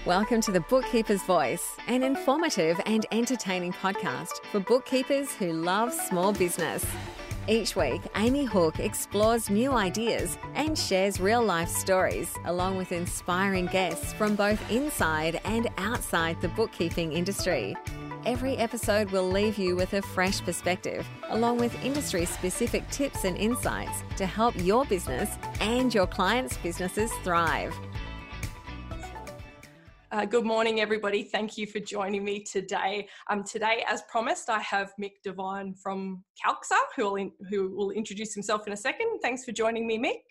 Welcome to The Bookkeeper's Voice, an informative and entertaining podcast for bookkeepers who love small business. Each week, Amy Hook explores new ideas and shares real-life stories, along with inspiring guests from both inside and outside the bookkeeping industry. Every episode will leave you with a fresh perspective, along with industry-specific tips and insights to help your business and your clients' businesses thrive. Good morning, everybody. Thank you for joining me today. Today, as promised, I have Mick Devine from Calxa, who will introduce himself in a second. Thanks for joining me, Mick.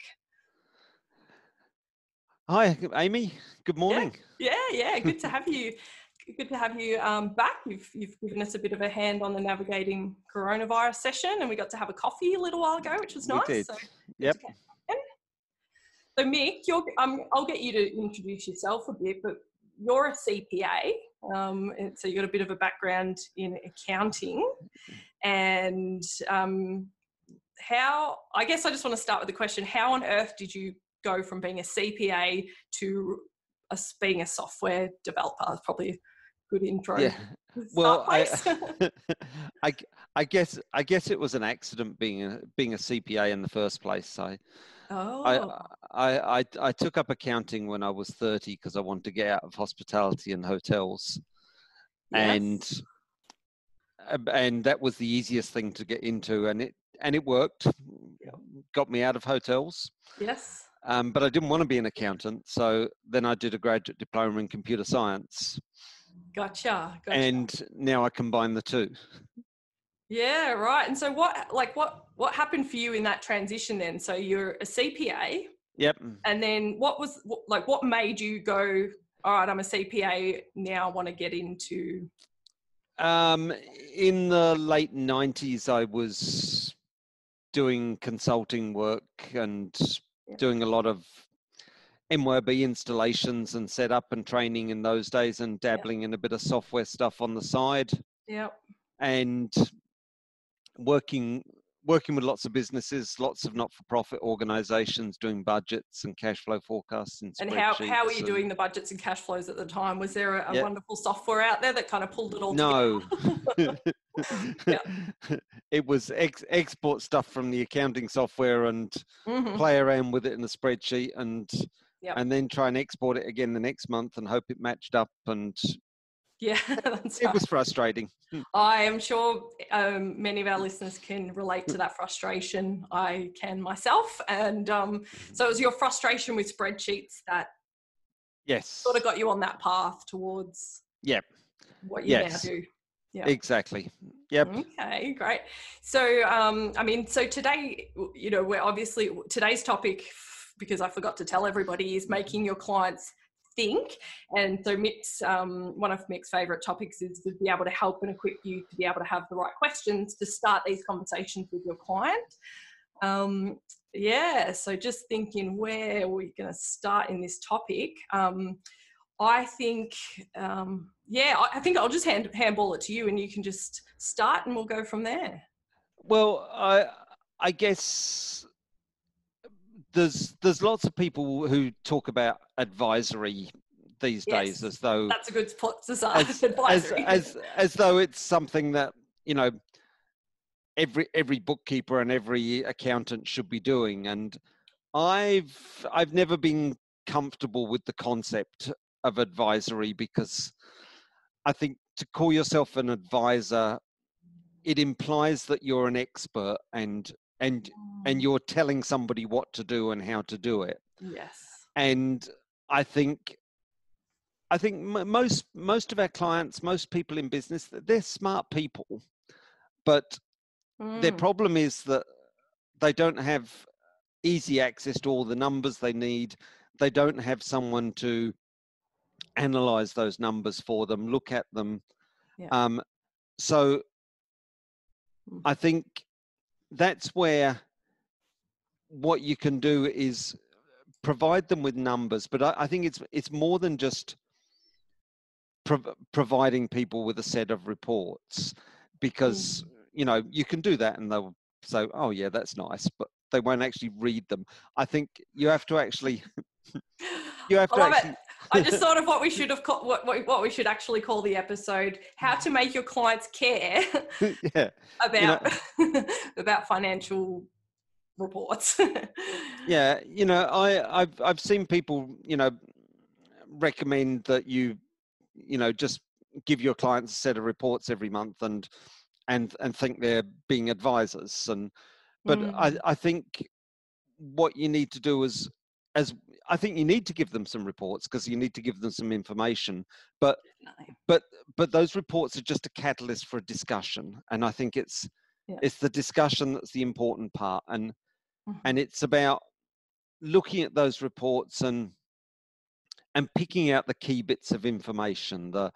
Hi, Amy. Good morning. Yeah. Good to have you. Good to have you back. You've given us a bit of a hand on the navigating coronavirus session, and we got to have a coffee a little while ago, which was nice. We did. So, yep. So, Mick, I'll get you to introduce yourself a bit, but you're a CPA, and so you've got a bit of a background in accounting. And I guess I just want to start with the question, how on earth did you go from being a CPA to being a software developer? That's probably a good intro. Yeah. Well, I guess it was an accident being a CPA in the first place. I took up accounting when I was 30 because I wanted to get out of hospitality and hotels. Yes. And that was the easiest thing to get into, and it worked. Yep. Got me out of hotels. Yes. But I didn't want to be an accountant, so then I did a graduate diploma in computer science. Gotcha. And now I combine the two. Yeah, right. And so what happened for you in that transition then? So you're a CPA. Yep. And then what made you go, all right, I'm a CPA, now I want to get into? In the late 90s, I was doing consulting work and doing a lot of MYOB installations and setup and training in those days, and dabbling in a bit of software stuff on the side. Yep. And working with lots of businesses, lots of not-for-profit organizations, doing budgets and cash flow forecasts and spreadsheets. And how were you doing the budgets and cash flows at the time? Was there a wonderful software out there that kind of pulled it all together? No. It was export stuff from the accounting software and play around with it in the spreadsheet and then try and export it again the next month and hope it matched up, and it was frustrating. I am sure many of our listeners can relate to that frustration. I can myself. And so it was your frustration with spreadsheets that sort of got you on that path towards what you now do. Yeah, exactly. Yep. Okay, great. So, so today, we're obviously, today's topic, because I forgot to tell everybody, is making your clients think. And so one of Mick's favourite topics is to be able to help and equip you to be able to have the right questions to start these conversations with your client. So just thinking where we're going to start in this topic. I think I'll just handball it to you, and you can just start and we'll go from there. Well, I guess there's lots of people who talk about advisory these days as though that's a good spot to start. Advisory. As though it's something that every bookkeeper and every accountant should be doing. And I've never been comfortable with the concept of advisory, because I think to call yourself an advisor, it implies that you're an expert and you're telling somebody what to do and how to do it. Yes. And I think most of our clients, most people in business, they're smart people, but their problem is that they don't have easy access to all the numbers they need. They don't have someone to analyze those numbers for them, look at them. Yeah. So I think that's where what you can do is provide them with numbers, but I think it's more than just providing people with a set of reports, because you can do that and they'll say, oh yeah, that's nice, but they won't actually read them. I think you have to actually You have I to love actually. it. I just thought of what we should have called, what we should actually call the episode: how to make your clients care Yeah. about about financial reports. Yeah. I've seen people, recommend that you just give your clients a set of reports every month and think they're being advisors. But I think what you need to do is, as I think you need to give them some reports because you need to give them some information, but those reports are just a catalyst for a discussion, and I think it's the discussion that's the important part, and it's about looking at those reports and picking out the key bits of information, the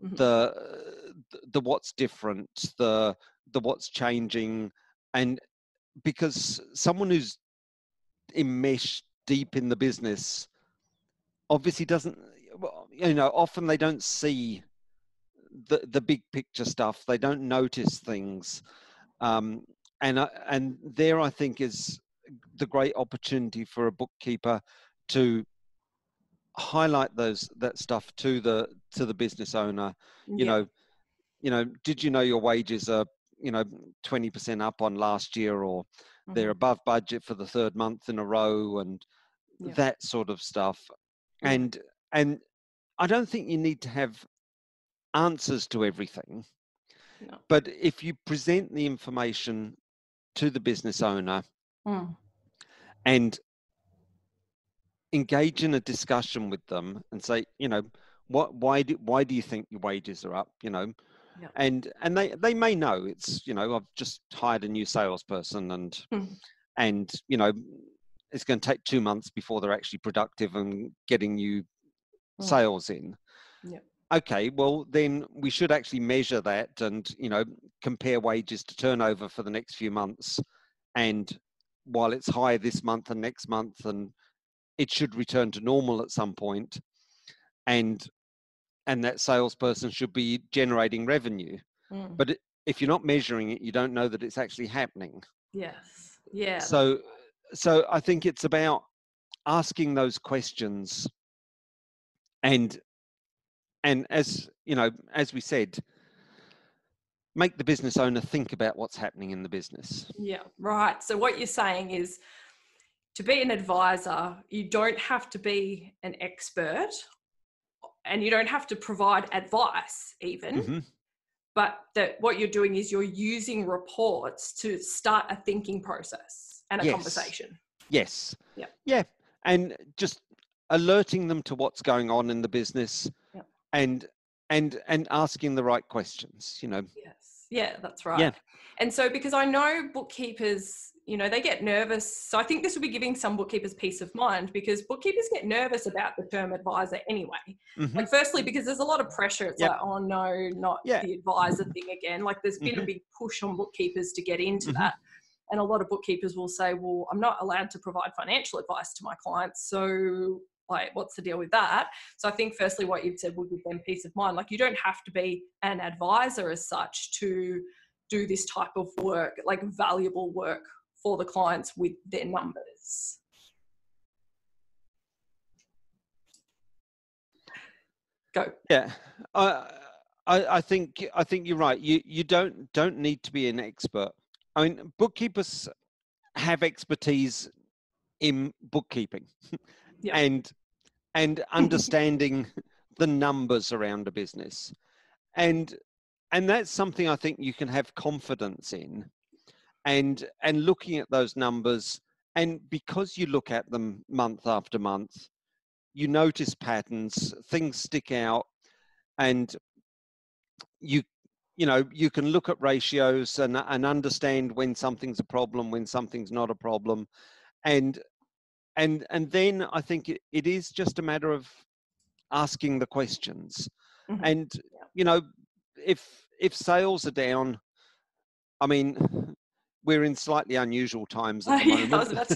what's different, the what's changing, and because someone who's enmeshed deep in the business obviously doesn't, often they don't see the big picture stuff. They don't notice things, and there I think is the great opportunity for a bookkeeper to highlight that stuff to the business owner. Did you know your wages are 20% up on last year, or they're above budget for the third month in a row, and that sort of stuff. And I don't think you need to have answers to everything, but if you present the information to the business owner and engage in a discussion with them and say, why do you think your wages are up? And they may know it's, I've just hired a new salesperson and it's going to take 2 months before they're actually productive and getting you sales in. Okay, well then we should actually measure that and compare wages to turnover for the next few months, and while it's high this month and next month, and it should return to normal at some point, and that salesperson should be generating revenue. But if you're not measuring it, you don't know that it's actually happening. Yes. Yeah. So I think it's about asking those questions, and as as we said, make the business owner think about what's happening in the business. Yeah, right. So what you're saying is, to be an advisor, you don't have to be an expert, and you don't have to provide advice even, but that what you're doing is you're using reports to start a thinking process and a conversation. Yes. Yeah. And just alerting them to what's going on in the business, and asking the right questions, Yes. Yeah, that's right. Yeah. And so, because I know bookkeepers, they get nervous. So I think this will be giving some bookkeepers peace of mind, because bookkeepers get nervous about the term advisor anyway. Like, firstly, because there's a lot of pressure. It's like, oh no, not the advisor thing again. Like, there's been a big push on bookkeepers to get into that. And a lot of bookkeepers will say, well, I'm not allowed to provide financial advice to my clients. So like, what's the deal with that? So I think firstly, what you've said would give them peace of mind. Like, you don't have to be an advisor as such to do this type of work, like valuable work for the clients with their numbers. Go. Yeah. I think you're right. You don't need to be an expert. I mean, bookkeepers have expertise in bookkeeping and understanding the numbers around a business, and that's something I think you can have confidence in, and looking at those numbers, and because you look at them month after month, you notice patterns, things stick out, and you can look at ratios and understand when something's a problem, when something's not a problem, and then I think it is just a matter of asking the questions. And if sales are down, I mean, we're in slightly unusual times at the moment. I was about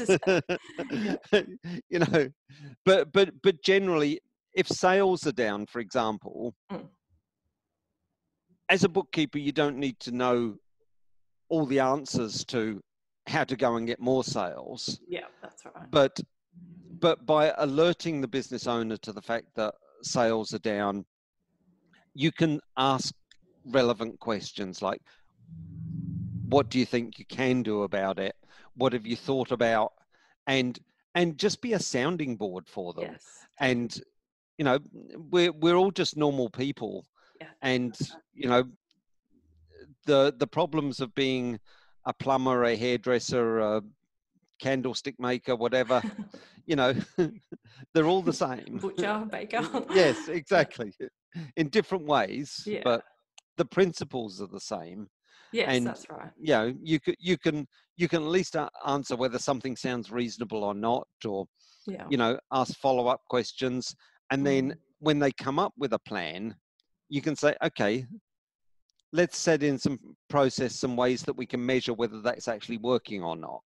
to say. But generally, if sales are down, for example, as a bookkeeper, you don't need to know all the answers to how to go and get more sales. Yeah, that's right. But but by alerting the business owner to the fact that sales are down, you can ask relevant questions like, what do you think you can do about it? What have you thought about? And just be a sounding board for them. Yes. And, you know, we're all just normal people. Yeah. And, you know, the problems of being a plumber, a hairdresser, a candlestick maker, whatever, you know, they're all the same. Butcher, baker. Yes, exactly. In different ways, Yeah. but the principles are the same. Yes, And, that's right. you know, you can at least answer whether something sounds reasonable or not, or, Yeah. you know, ask follow-up questions. And then when they come up with a plan, you can say, okay, let's set in some process, some ways that we can measure whether that's actually working or not.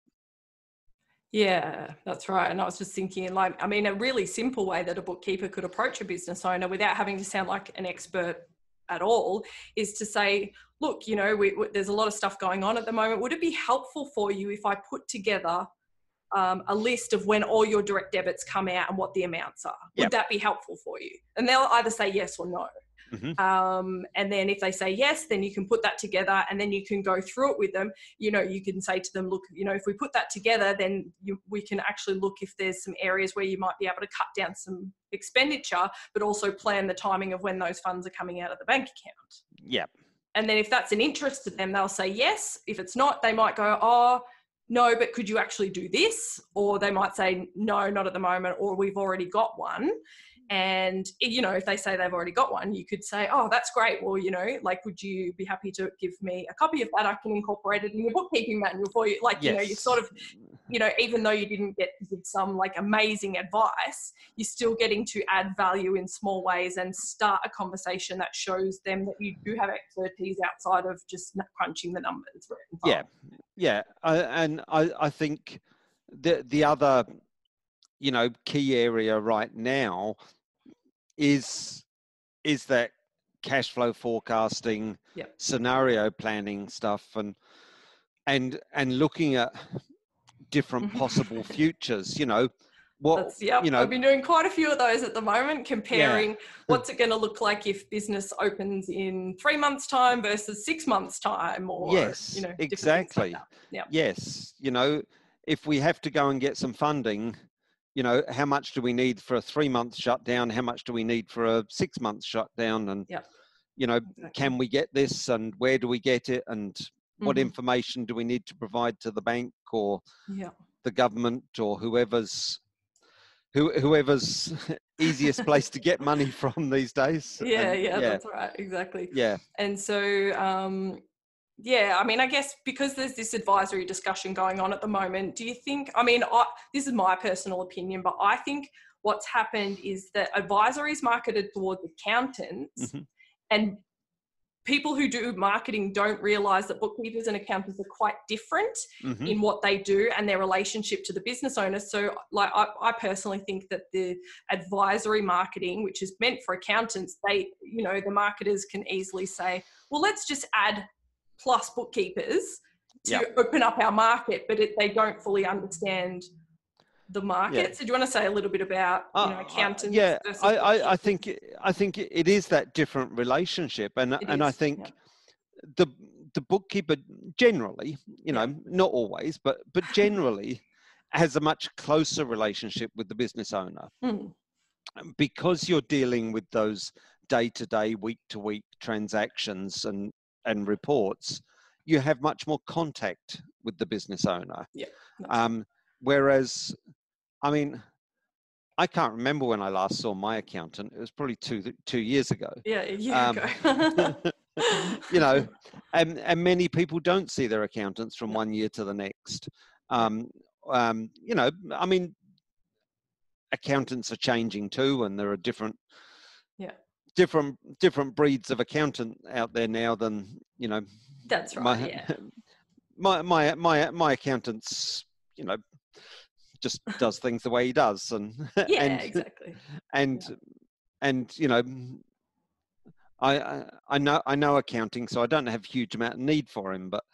Yeah, that's right. And I was just thinking, like, I mean, a really simple way that a bookkeeper could approach a business owner without having to sound like an expert at all is to say, look, you know, there's a lot of stuff going on at the moment. Would it be helpful for you if I put together a list of when all your direct debits come out and what the amounts are? Yep. Would that be helpful for you? And they'll either say yes or no. Mm-hmm. And then if they say yes, then you can put that together and then you can go through it with them. You know, you can say to them, look, you know, if we put that together, then we can actually look if there's some areas where you might be able to cut down some expenditure, but also plan the timing of when those funds are coming out of the bank account. Yeah. And then if that's an interest to them, they'll say yes. If it's not, they might go, oh, no, but could you actually do this? Or they might say, no, not at the moment, or we've already got one. And, you know, if they say they've already got one, you could say, oh, that's great. Well, you know, like, would you be happy to give me a copy of that? I can incorporate it in your bookkeeping manual for you. Like, yes. You know, you sort of, you know, even though you didn't get to give some like amazing advice, you're still getting to add value in small ways and start a conversation that shows them that you do have expertise outside of just crunching the numbers. Yeah. Yeah. I think the other, you know, key area right now is that cash flow forecasting, yep. scenario planning stuff, and looking at different possible futures. You know, what yep. you know, I've been doing quite a few of those at the moment, comparing what's it going to look like if business opens in 3 months' time versus 6 months' time, or yes, you know, exactly. Like yep. Yes, you know, if we have to go and get some funding, you know, how much do we need for a 3-month shutdown? How much do we need for a 6-month shutdown? And, yep. you know, exactly. Can we get this, and where do we get it? And what information do we need to provide to the bank or the government or whoever's easiest place to get money from these days? Yeah, that's right. Exactly. Yeah. And so, yeah, I mean, I guess because there's this advisory discussion going on at the moment, do you think, I mean, this is my personal opinion, but I think what's happened is that advisory is marketed towards accountants, and people who do marketing don't realise that bookkeepers and accountants are quite different in what they do and their relationship to the business owners. So, like, I personally think that the advisory marketing, which is meant for accountants, the marketers can easily say, well, let's just add plus bookkeepers to open up our market, but they don't fully understand the market. Yeah. So do you want to say a little bit about accountants? Versus I think it is that different relationship, and I think the bookkeeper generally, you know, not always, but generally has a much closer relationship with the business owner because you're dealing with those day-to-day, week-to-week transactions and reports. You have much more contact with the business owner. Whereas, I mean, I can't remember when I last saw my accountant. It was probably two years ago. Yeah, a year ago. You know, and many people don't see their accountants from one year to the next. You know, I mean, accountants are changing too, and there are different breeds of accountant out there now than, you know. That's right. My accountant's, you know, just does things the way he does, and exactly. And you know, I know accounting, so I don't have a huge amount of need for him, but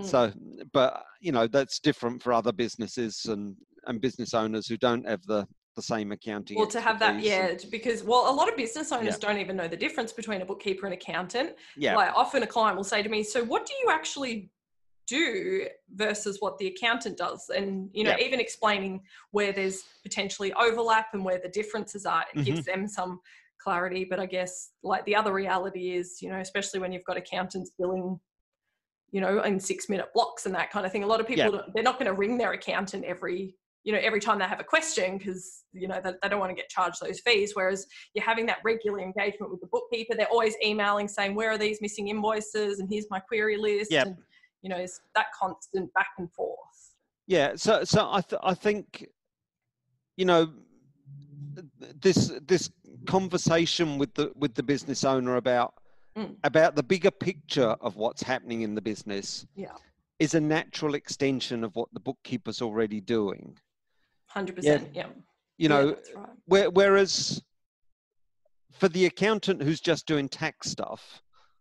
you know, that's different for other businesses and business owners who don't have the the same accounting Or to have that, expertise. because, well, a lot of business owners Yeah. don't even know the difference between a bookkeeper and accountant. Yeah. Like often a client will say to me, so what do you actually do versus what the accountant does? And, you know, Yeah. even explaining where there's potentially overlap and where the differences are, it gives them some clarity. But I guess like the other reality is, you know, especially when you've got accountants billing, you know, in 6-minute blocks and that kind of thing, a lot of people, they're not going to ring their accountant every time they have a question, because, you know, they don't want to get charged those fees. Whereas you're having that regular engagement with the bookkeeper. They're always emailing saying, where are these missing invoices? And here's my query list. Yep. And, you know, it's that constant back and forth. Yeah. So I think, you know, this conversation with the business owner about the bigger picture of what's happening in the business is a natural extension of what the bookkeeper's already doing. 100%. Yeah. You know, that's right. Whereas for the accountant who's just doing tax stuff,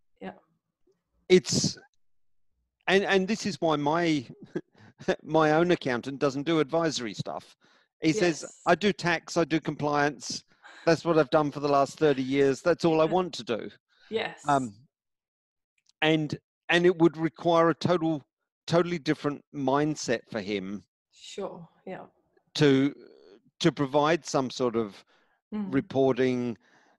it's, and this is why my own accountant doesn't do advisory stuff. He says, I do tax, I do compliance. That's what I've done for the last 30 years. That's all I want to do. Yes. And it would require a totally different mindset for him. Sure. Yeah. To provide some sort of reporting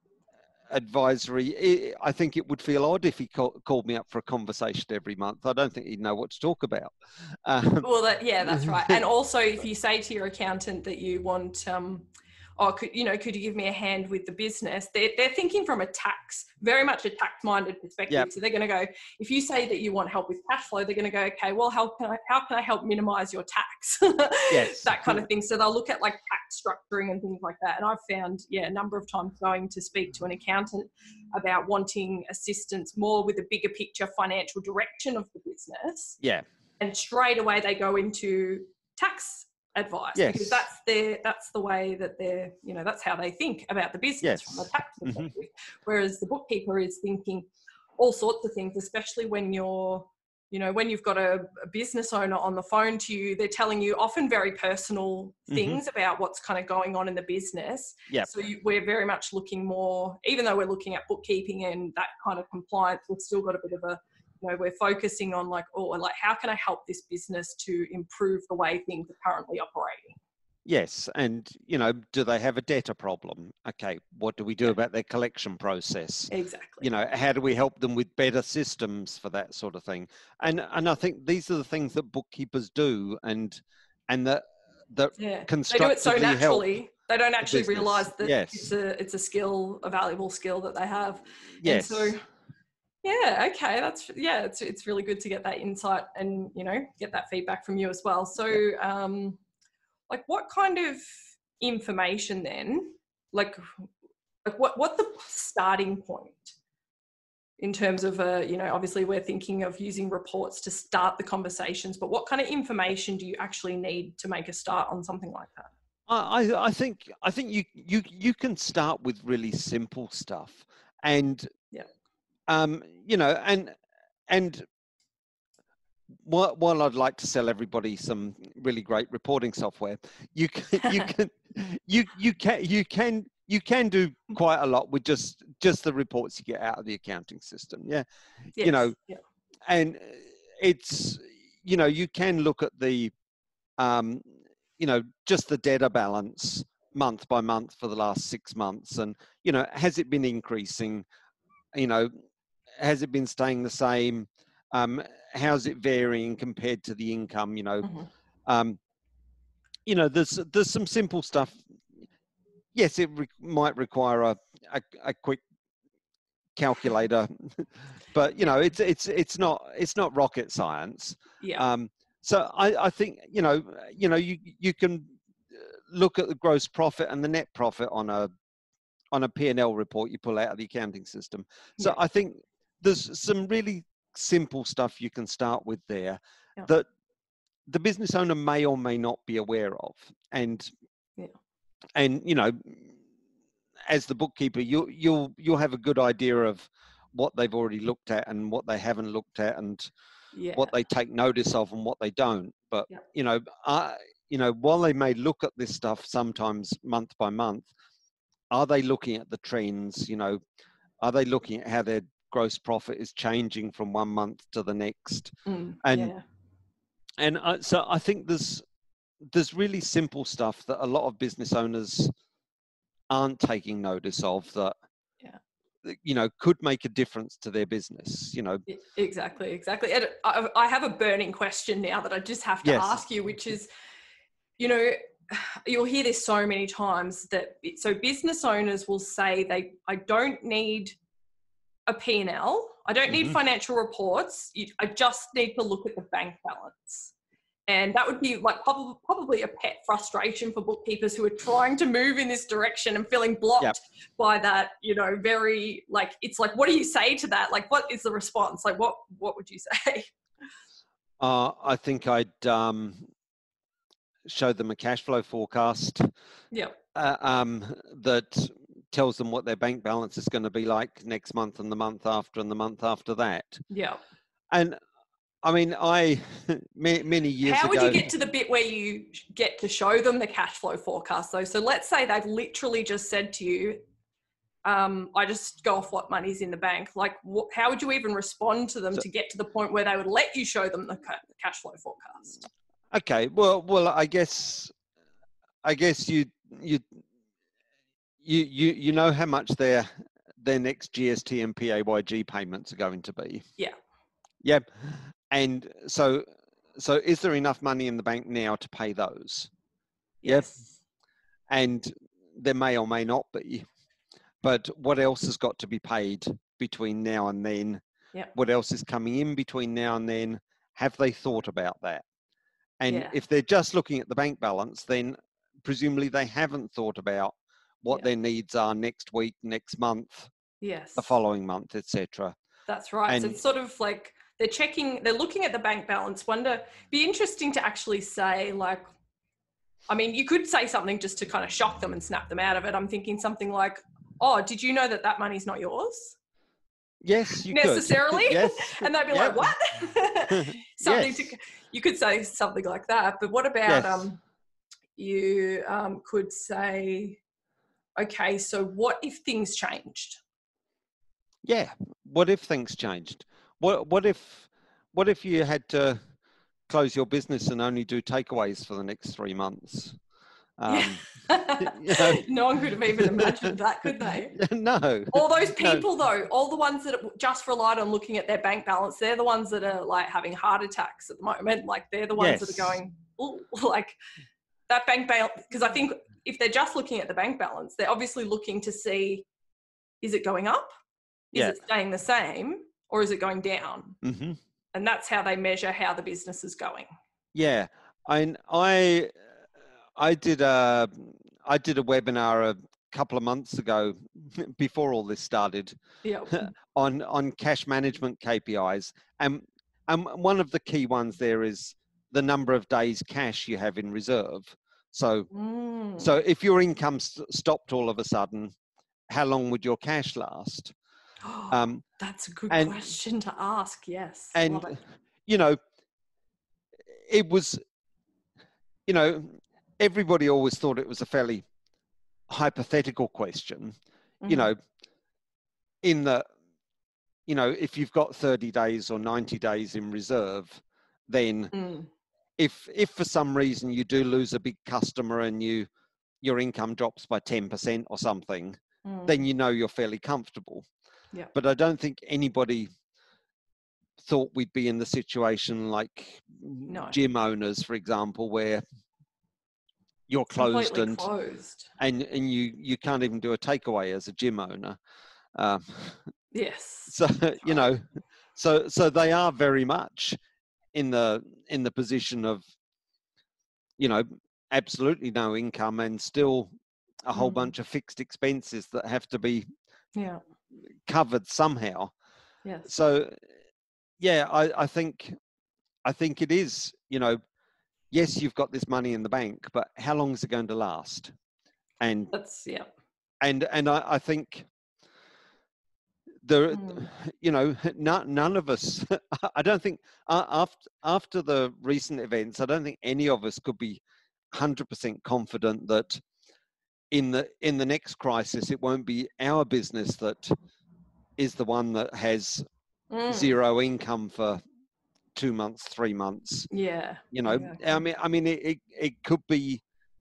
advisory. I think it would feel odd if he called me up for a conversation every month. I don't think he'd know what to talk about. Well, that's right. And also, if you say to your accountant that you want, could you give me a hand with the business? They're thinking from very much a tax-minded perspective. Yep. So they're going to go, if you say that you want help with cash flow, they're going to go, okay, well, how can I help minimize your tax? Yes. That kind of thing. So they'll look at like tax structuring and things like that. And I've found, a number of times going to speak to an accountant about wanting assistance more with the bigger picture financial direction of the business. Yeah. And straight away they go into tax advice, because that's the way that they're, that's how they think about the business from a tax perspective. Whereas the bookkeeper is thinking all sorts of things, especially when when you've got a business owner on the phone to you, they're telling you often very personal things about what's kind of going on in the business. So we're very much looking more, even though we're looking at bookkeeping and that kind of compliance, we've still got a bit of a, we're focusing on how can I help this business to improve the way things are currently operating? Yes. And, do they have a debtor problem? Okay. What do we do about their collection process? Exactly. How do we help them with better systems for that sort of thing? And I think these are the things that bookkeepers do and that constructively they do it so naturally. Help they don't actually realize that it's a skill, a valuable skill that they have. Yes. And so, okay. It's really good to get that insight and, get that feedback from you as well. So, what kind of information then, what the starting point in terms of, obviously we're thinking of using reports to start the conversations, but what kind of information do you actually need to make a start on something like that? I think you can start with really simple stuff and, and while I'd like to sell everybody some really great reporting software, you can do quite a lot with just the reports you get out of the accounting system. And it's, you can look at the, just the debtor balance month by month for the last 6 months. And, has it been increasing? Has it been staying the same? How's it varying compared to the income? There's some simple stuff. Yes, it might require a quick calculator, but it's not rocket science. So I think you can look at the gross profit and the net profit on a P&L report you pull out of the accounting system. So I think there's some really simple stuff you can start with there that the business owner may or may not be aware of. And as the bookkeeper, you'll have a good idea of what they've already looked at and what they haven't looked at and what they take notice of and what they don't. But while they may look at this stuff sometimes month by month, are they looking at the trends? Are they looking at how their gross profit is changing from one month to the next? So I think there's really simple stuff that a lot of business owners aren't taking notice of that could make a difference to their business. Exactly. And I have a burning question now that I just have to ask you, which is, you'll hear this so many times so business owners will say I don't need a P&L, I don't need financial reports, I just need to look at the bank balance. And that would be like probably a pet frustration for bookkeepers who are trying to move in this direction and feeling blocked by that, very it's like, what do you say to that? Like, what is the response? Like, what would you say? I think I'd show them a cash flow forecast that tells them what their bank balance is going to be like next month and the month after and the month after that. Yeah. And I mean, many years ago... How would you get to the bit where you get to show them the cash flow forecast, though? So let's say they've literally just said to you, I just go off what money's in the bank. Like, how would you even respond to them to get to the point where they would let you show them the cash flow forecast? Okay, well, I guess you know how much their next GST and PAYG payments are going to be. Yeah. Yep. And so is there enough money in the bank now to pay those? Yes. Yep. And there may or may not be, but what else has got to be paid between now and then? Yep. What else is coming in between now and then? Have they thought about that? And if they're just looking at the bank balance, then presumably they haven't thought about what their needs are next week, next month, the following month, etc. That's right. And so it's sort of like they're looking at the bank balance. Be interesting to actually say, like, I mean, you could say something just to kind of shock them and snap them out of it. I'm thinking something like, oh, did you know that money's not yours? Yes, you necessarily. Could. Yes. And they'd be like, what? You could say something like that. But what about you could say, okay, so what if things changed? Yeah. What if things changed? What if you had to close your business and only do takeaways for the next 3 months? No one could have even imagined that, could they? No. All those people, though, all the ones that just relied on looking at their bank balance, they're the ones that are like having heart attacks at the moment. Like, they're the ones that are going, ooh, like that bank balance. Because I think if they're just looking at the bank balance, they're obviously looking to see, is it going up? Is it staying the same? Or is it going down? Mm-hmm. And that's how they measure how the business is going. Yeah. I did a webinar a couple of months ago before all this started on cash management KPIs. And one of the key ones there is the number of days cash you have in reserve. So if your income stopped all of a sudden, how long would your cash last? That's a good question to ask. Yes. And, it was, everybody always thought it was a fairly hypothetical question, in that, if you've got 30 days or 90 days in reserve, then if for some reason you do lose a big customer and your income drops by 10% or something, then you're fairly comfortable. Yeah. But I don't think anybody thought we'd be in the situation like gym owners, for example, where you're closed and you can't even do a takeaway as a gym owner. Yes. So so they are very much in the position of absolutely no income and still a whole bunch of fixed expenses that have to be covered somehow. Yes. So I think it is, yes, you've got this money in the bank, but how long is it going to last? And that's and I think there, none of us, I don't think after the recent events, I don't think any of us could be 100% confident that in the next crisis, it won't be our business that is the one that has zero income for 2 months, 3 months. Yeah. You know, exactly. I mean, it could be,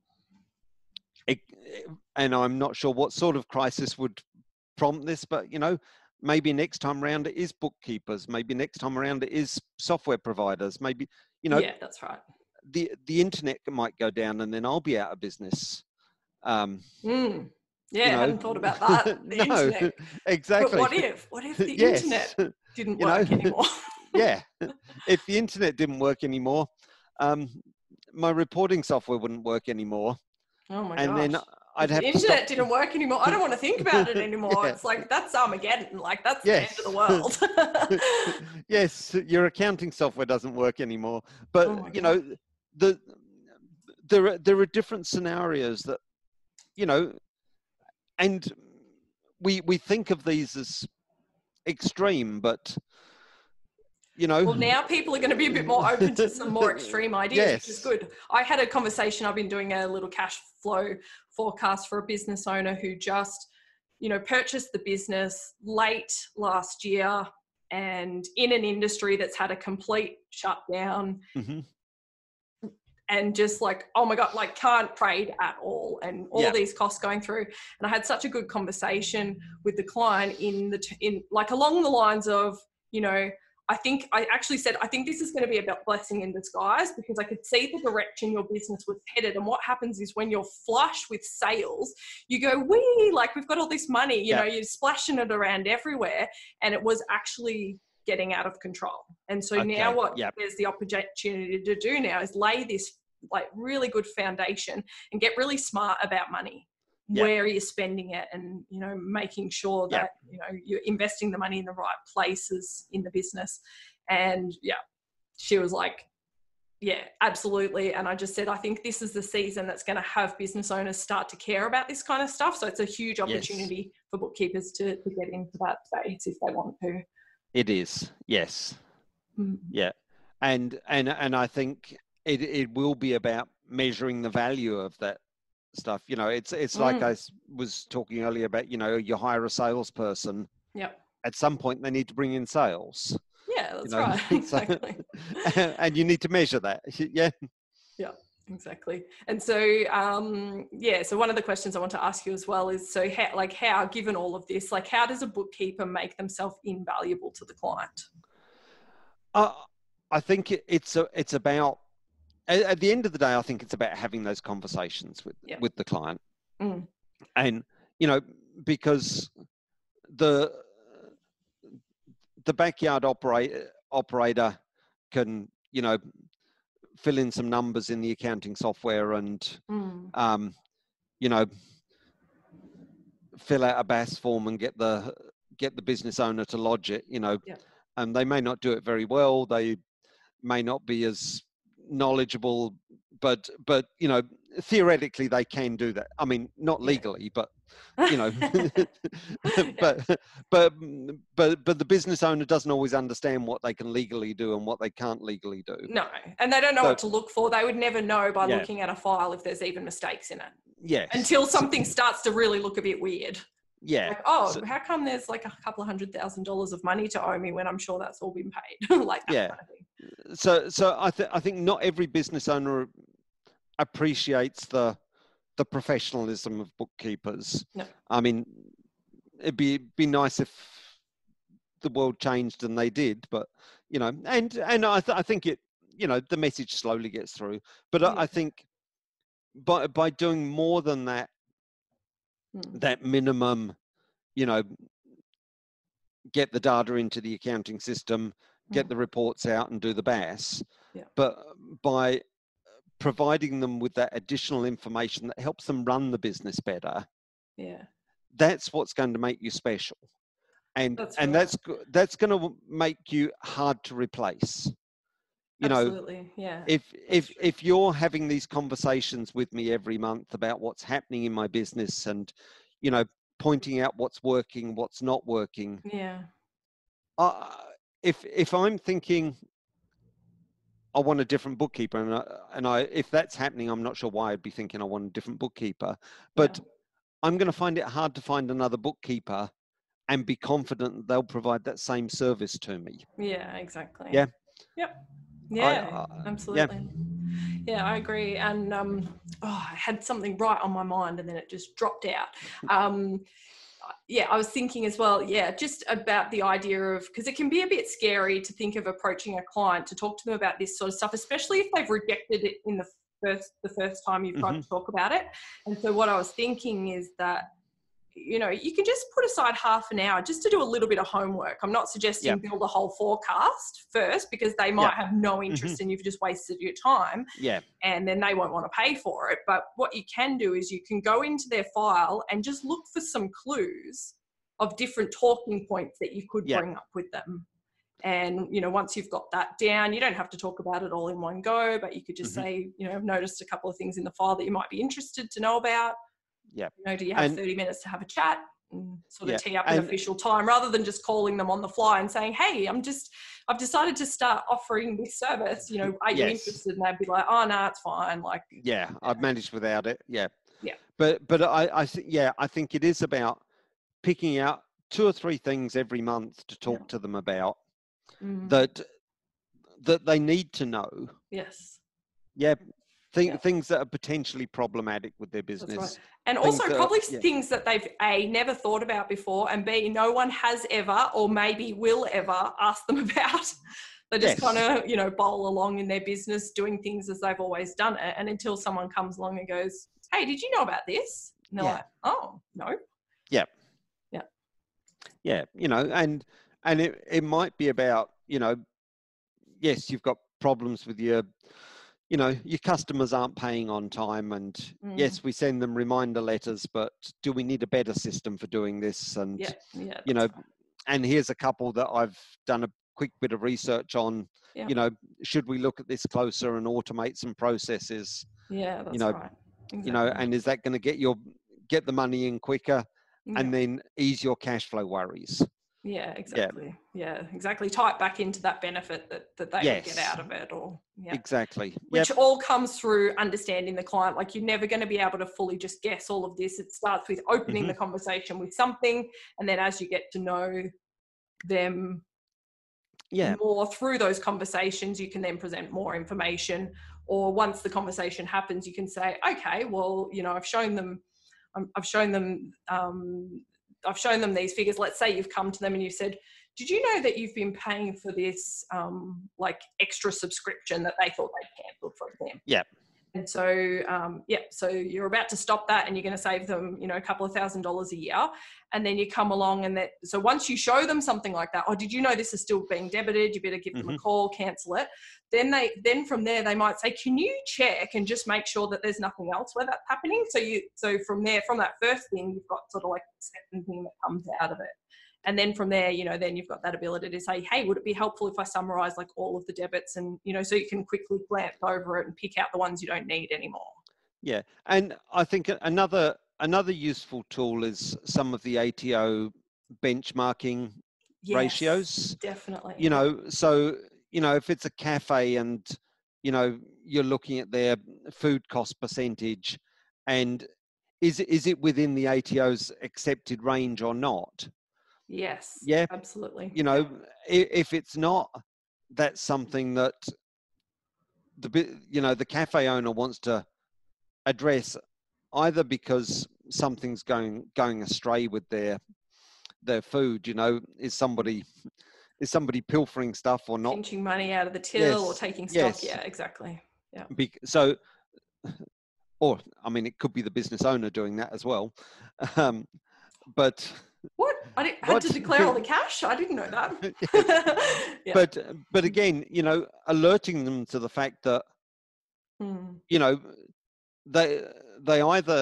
and I'm not sure what sort of crisis would prompt this, but you know, maybe next time around it is bookkeepers. Maybe next time around it is software providers. Maybe, you know, yeah, that's right. The internet might go down, and then I'll be out of business. Yeah, you know, I hadn't thought about that. The no, internet. exactly. But what if the internet didn't work anymore? Yeah, if the internet didn't work anymore, my reporting software wouldn't work anymore. Oh my and gosh. Then I'd have the to internet stop. didn't work anymore. I don't want to think about it anymore. Yeah. It's like, that's Armageddon. Like, that's the end of the world. Yes, your accounting software doesn't work anymore. But you know, there are different scenarios that, you know, and we think of these as extreme, but you know. Well, now people are going to be a bit more open to some more extreme ideas, yes. Which is good. I had a conversation. I've been doing a little cash flow forecast for a business owner who just, you know, purchased the business late last year and in an industry that's had a complete shutdown. And just like, oh my God, like can't trade at all, and all these costs going through. And I had such a good conversation with the client in like along the lines of, you know, I actually said, I think this is going to be about blessing in disguise, because I could see the direction your business was headed. And what happens is when you're flush with sales, you go, wee, like we've got all this money, you know, you're splashing it around everywhere. And it was actually getting out of control. And so now what there's the opportunity to do now is lay this like really good foundation and get really smart about money. Where you're spending it, and you know, making sure that you know you're investing the money in the right places in the business. And she was like, yeah, absolutely. And I just said, I think this is the season that's going to have business owners start to care about this kind of stuff. So it's a huge opportunity for bookkeepers to get into that space if they want to. It is, yes. Yeah. And I think it will be about measuring the value of that stuff. You know, it's like I was talking earlier about, you know, you hire a salesperson. At some point they need to bring in sales. Yeah, that's right. Exactly. And you need to measure that. Yeah, exactly. And so so one of the questions I want to ask you as well is, so how given all of this, like how does a bookkeeper make themselves invaluable to the client? I think it's about, at the end of the day, I think it's about having those conversations with the client. And, you know, because the backyard operator can, you know, fill in some numbers in the accounting software and, you know, fill out a BAS form and get the business owner to lodge it, you know, and they may not do it very well. They may not be as knowledgeable, but you know, theoretically they can do that. I mean, not legally, but you know, but the business owner doesn't always understand what they can legally do and what they can't legally do. No, and they don't know what to look for. They would never know by looking at a file if there's even mistakes in it. Yes. Until something starts to really look a bit weird. Yeah. Like, how come there's like a couple of $100,000 of money to owe me when I'm sure that's all been paid? Like that kind of thing. So I think not every business owner appreciates the professionalism of bookkeepers. No. I mean, it'd be nice if the world changed and they did, but you know, and I think it, you know, the message slowly gets through. But I think by doing more than that, that minimum, you know, get the data into the accounting system, get the reports out and do the BAS. But by providing them with that additional information that helps them run the business better, that's what's going to make you special. And that's going to make you hard to replace. You Absolutely. know, if you're having these conversations with me every month about what's happening in my business and, you know, pointing out what's working, what's not working. Yeah. If I'm thinking, I want a different bookkeeper, and I if that's happening, I'm not sure why I'd be thinking I want a different bookkeeper, but I'm going to find it hard to find another bookkeeper and be confident that they'll provide that same service to me. Yeah, exactly. Yeah. Yep. Yeah, absolutely. Yeah. I agree. And I had something right on my mind and then it just dropped out. I was thinking as well, just about the idea of, because it can be a bit scary to think of approaching a client to talk to them about this sort of stuff, especially if they've rejected it in the first time you've tried to talk about it. And so what I was thinking is that, you can just put aside half an hour just to do a little bit of homework. I'm not suggesting build a whole forecast first, because they might have no interest and you've just wasted your time. Yeah. And then they won't want to pay for it. But what you can do is you can go into their file and just look for some clues of different talking points that you could bring up with them. And, once you've got that down, you don't have to talk about it all in one go, but you could just say, I've noticed a couple of things in the file that you might be interested to know about. Yeah. Do you have 30 minutes to have a chat and sort of tee up an official time, rather than just calling them on the fly and saying, hey, I've decided to start offering this service, are you interested? And they'd be like, oh, no, it's fine. I've managed without it. Yeah. Yeah. But I think it is about picking out 2 or 3 things every month to talk to them about that they need to know. Yes. Yeah. Things that are potentially problematic with their business. That's right. And also probably things that they've A, never thought about before, and B, no one has ever or maybe will ever ask them about. They just kind of, bowl along in their business doing things as they've always done it. And until someone comes along and goes, hey, did you know about this? And they're like, oh, no. Yeah. Yeah. Yeah. And it might be about, yes, you've got problems with your customers aren't paying on time, and yes, we send them reminder letters, but do we need a better system for doing this? And, and here's a couple that I've done a quick bit of research on, should we look at this closer and automate some processes? Yeah, that's right. Exactly. And is that going to get the money in quicker and then ease your cash flow worries? Yeah, exactly. Yeah, exactly. Tie it back into that benefit that they would get out of it, or exactly. Which all comes through understanding the client. Like, you're never going to be able to fully just guess all of this. It starts with opening the conversation with something, and then as you get to know them more through those conversations, you can then present more information. Or once the conversation happens, you can say, okay, well, I've shown them these figures. Let's say you've come to them and you said, did you know that you've been paying for this extra subscription that they thought they'd cancelled, for example? Yeah. And so, so you're about to stop that and you're going to save them, a couple of $1,000s a year. And then you come along so once you show them something like that, did you know this is still being debited? You better give them a call, cancel it. Then from there, they might say, can you check and just make sure that there's nothing else where that's happening? So from that first thing, you've got sort of like the second thing that comes out of it. And then from there, then you've got that ability to say, hey, would it be helpful if I summarize like all of the debits, and, so you can quickly glance over it and pick out the ones you don't need anymore. Yeah. And I think another useful tool is some of the ATO benchmarking ratios. Definitely. So, if it's a cafe and, you're looking at their food cost percentage, and is it within the ATO's accepted range or not? Yes. Yeah. Absolutely. If it's not, that's something that the cafe owner wants to address, either because something's going astray with their food. Is somebody pilfering stuff or not? Pinching money out of the till or taking stock. Yeah, exactly. Yeah. Or it could be the business owner doing that as well. But what? I had to declare all the cash? I didn't know that. But again, alerting them to the fact that, they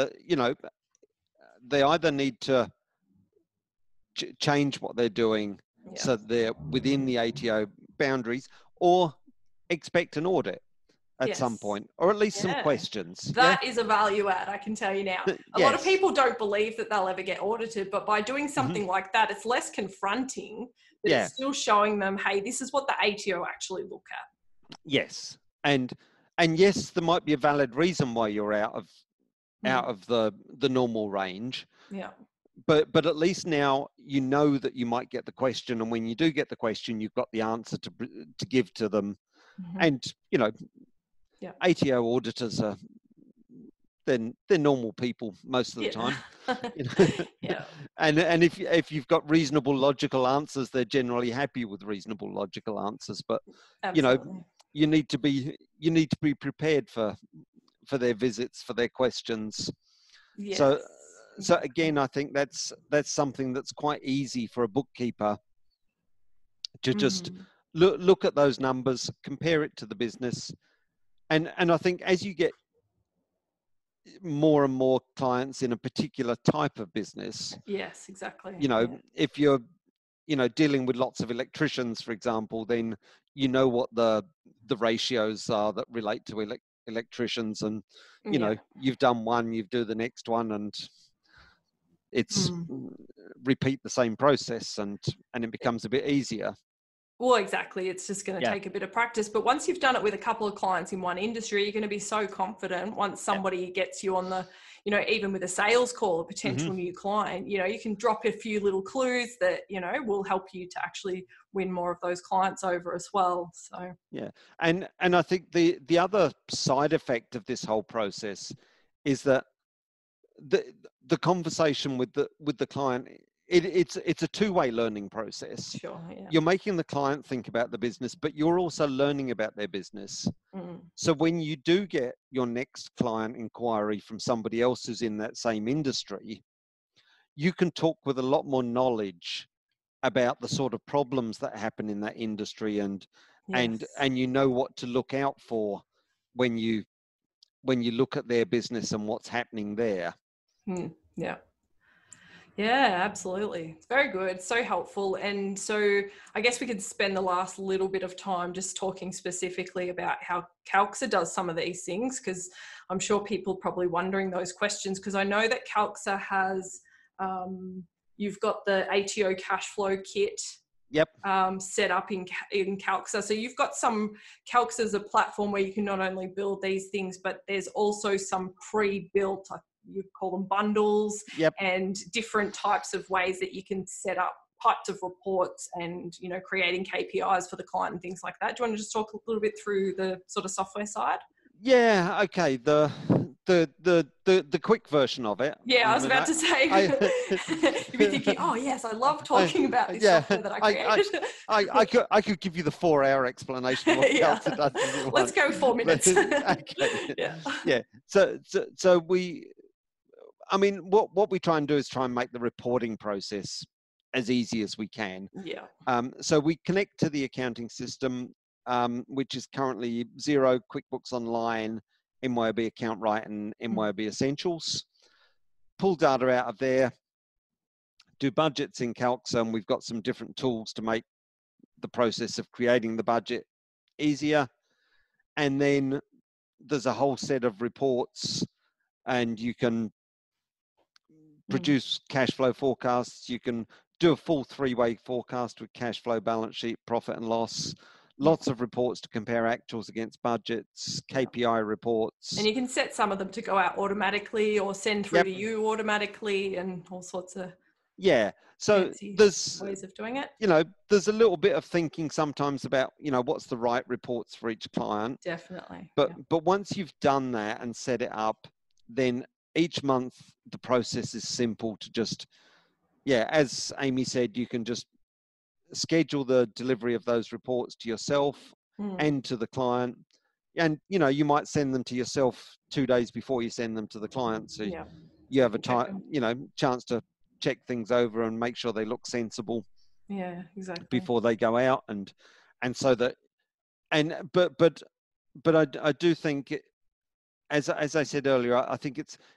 either need to change what they're doing so they're within the ATO boundaries, or expect an audit at some point, or at least some questions. That is a value add, I can tell you now. A lot of people don't believe that they'll ever get audited, but by doing something like that, it's less confronting, but it's still showing them, hey, this is what the ATO actually look at. Yes. and yes, there might be a valid reason why you're out of the normal range. Yeah. But at least now you know that you might get the question, and when you do get the question, you've got the answer to give to them. And ATO auditors are they're normal people most of the time. Yeah. And if you've got reasonable logical answers, they're generally happy with reasonable logical answers. But Absolutely. you need to be prepared for their visits, for their questions. Yes. So again, I think that's something that's quite easy for a bookkeeper to just look at those numbers, compare it to the business, and I think as you get more and more clients in a particular type of business. Yes, exactly. If you're, dealing with lots of electricians, for example, then you know what the ratios are that relate to electricians, and you've done one, you do the next one, and it's repeat the same process, and it becomes a bit easier. Well, exactly. It's just going to take a bit of practice. But once you've done it with a couple of clients in one industry, you're going to be so confident once somebody gets you on the, even with a sales call, a potential new client, you can drop a few little clues that, will help you to actually win more of those clients over as well. So, yeah. And I think the other side effect of this whole process is that the conversation with the client, it's a two-way learning process. Sure, yeah. You're making the client think about the business, but you're also learning about their business. So when you do get your next client inquiry from somebody else who's in that same industry, you can talk with a lot more knowledge about the sort of problems that happen in that industry, and you know what to look out for when you look at their business and what's happening there. Yeah. Yeah, absolutely. It's very good. So helpful. And so I guess we could spend the last little bit of time just talking specifically about how CalCSA does some of these things, because I'm sure people are probably wondering those questions, because I know that CalCSA has, you've got the ATO cash flow kit set up in CalCSA. So you've got some, CalCSA is a platform where you can not only build these things, but there's also some pre-built, you call them bundles, and different types of ways that you can set up types of reports and, creating KPIs for the client and things like that. Do you want to just talk a little bit through the sort of software side? Yeah, okay. The quick version of it. Yeah, I was about to say, you'd be thinking, oh yes, I love talking about this software that I created. I could give you the 4-hour explanation of what CalCSA does if you want. Let's go 4 minutes. Okay. Yeah. So what we try and do is try and make the reporting process as easy as we can. Yeah. So we connect to the accounting system, which is currently Xero, QuickBooks Online, MYOB Account Right, and MYOB Essentials. Pull data out of there, do budgets in CalCSA, and we've got some different tools to make the process of creating the budget easier. And then there's a whole set of reports, and you can produce cash flow forecasts. You can do a full 3-way forecast with cash flow, balance sheet, profit and loss. Lots of reports to compare actuals against budgets, KPI reports. And you can set some of them to go out automatically or send through to you automatically, and all sorts of so there's ways of doing it. There's a little bit of thinking sometimes about, what's the right reports for each client. Definitely. But once you've done that and set it up, then each month the process is simple to just, as Amy said, you can just schedule the delivery of those reports to yourself and to the client. And, you might send them to yourself 2 days before you send them to the client. So you have a time, chance to check things over and make sure they look sensible. Yeah, exactly. Before they go out. And so that, but I do think, as I said earlier, I think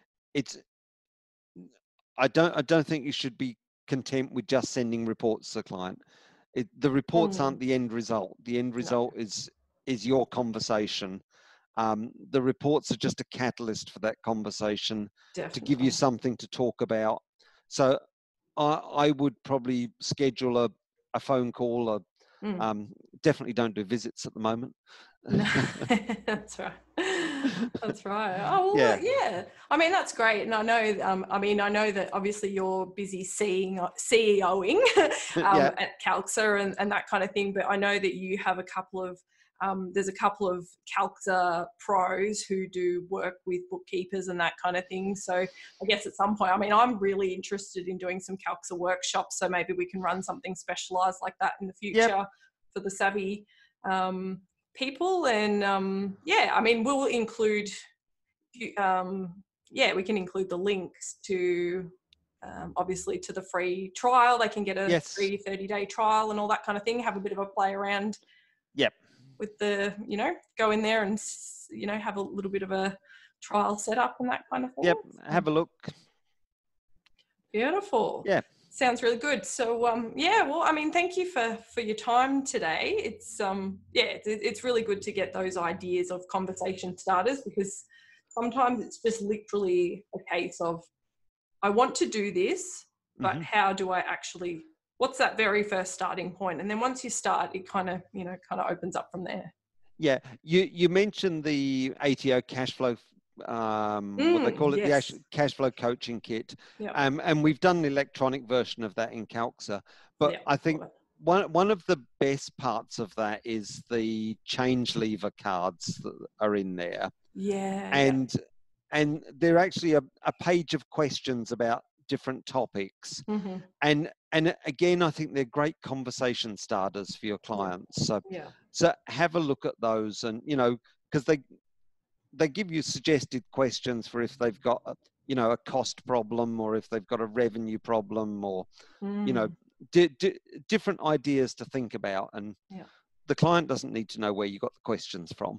I don't think you should be content with just sending reports to the client. The reports aren't the end result. The end result is your conversation. The reports are just a catalyst for that conversation. Definitely. To give you something to talk about. So I would probably schedule a phone call, Definitely don't do visits at the moment. No, that's right. That's right. Oh, well, yeah. I mean, that's great. And I know, I know that obviously you're busy CEOing at CalCSA and that kind of thing, but I know that you have there's a couple of CalCSA pros who do work with bookkeepers and that kind of thing. So I guess at some point, I mean, I'm really interested in doing some CalCSA workshops, so maybe we can run something specialized like that in the future for the savvy people. And I mean, we'll include we can include the links to obviously to the free trial. They can get a free 30-day trial and all that kind of thing, have a bit of a play around with the, go in there and have a little bit of a trial set up and that kind of thing. Have a look. Beautiful. Sounds really good. So, well, I mean, thank you for your time today. It's, it's really good to get those ideas of conversation starters, because sometimes it's just literally a case of, I want to do this, but how do I actually, what's that very first starting point? And then once you start, it kind of opens up from there. Yeah. You mentioned the ATO cash flow what they call it, the cash flow coaching kit. And we've done the electronic version of that in CalCSA. But I think one of the best parts of that is the change lever cards that are in there. And they're actually a page of questions about different topics. And again, I think they're great conversation starters for your clients. So have a look at those, and because they give you suggested questions for if they've got a cost problem, or if they've got a revenue problem, or different ideas to think about. And the client doesn't need to know where you got the questions from.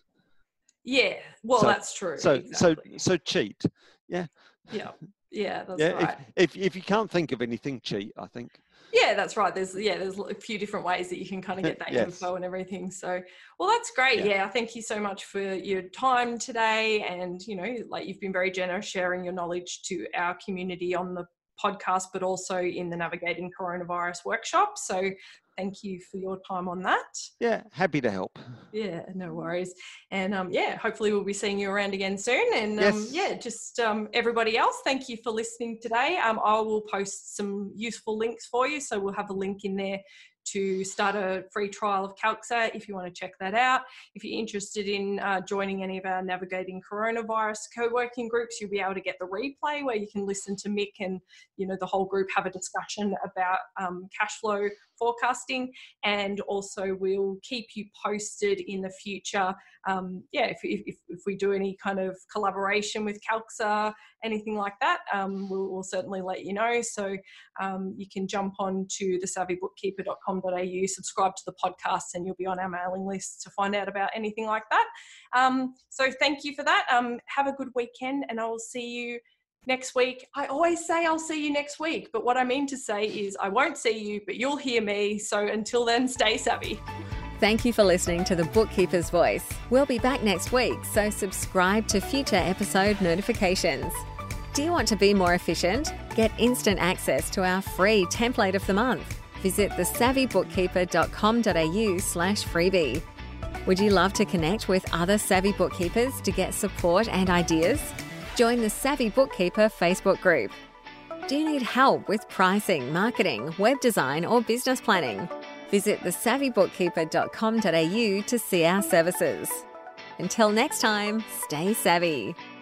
That's true. So cheat. That's right. If you can't think of anything, cheat, I think. That's right. There's a few different ways that you can kind of get that info and everything. So, well, that's great. Thank you so much for your time today. And, you've been very generous sharing your knowledge to our community on the podcast, but also in the Navigating Coronavirus workshop. So thank you for your time on that. Happy to help. No worries. And hopefully we'll be seeing you around again soon. And everybody else, thank you for listening today. I will post some useful links for you. So we'll have a link in there to start a free trial of CalCSA if you want to check that out. If you're interested in joining any of our Navigating Coronavirus co-working groups, you'll be able to get the replay where you can listen to Mick and the whole group have a discussion about cash flow forecasting. And also we'll keep you posted in the future if we do any kind of collaboration with CalCSA, anything like that, we'll certainly let you know. So you can jump on to thesavvybookkeeper.com.au, subscribe to the podcast, and you'll be on our mailing list to find out about anything like that. So thank you for that. Have a good weekend, and I will see you next week. I always say I'll see you next week, but what I mean to say is I won't see you, but you'll hear me. So until then, stay savvy. Thank you for listening to The Bookkeeper's Voice. We'll be back next week, so subscribe to future episode notifications. Do you want to be more efficient? Get instant access to our free template of the month. Visit thesavvybookkeeper.com.au/freebie. Would you love to connect with other savvy bookkeepers to get support and ideas? Join the Savvy Bookkeeper Facebook group. Do you need help with pricing, marketing, web design, or business planning? Visit thesavvybookkeeper.com.au to see our services. Until next time, stay savvy.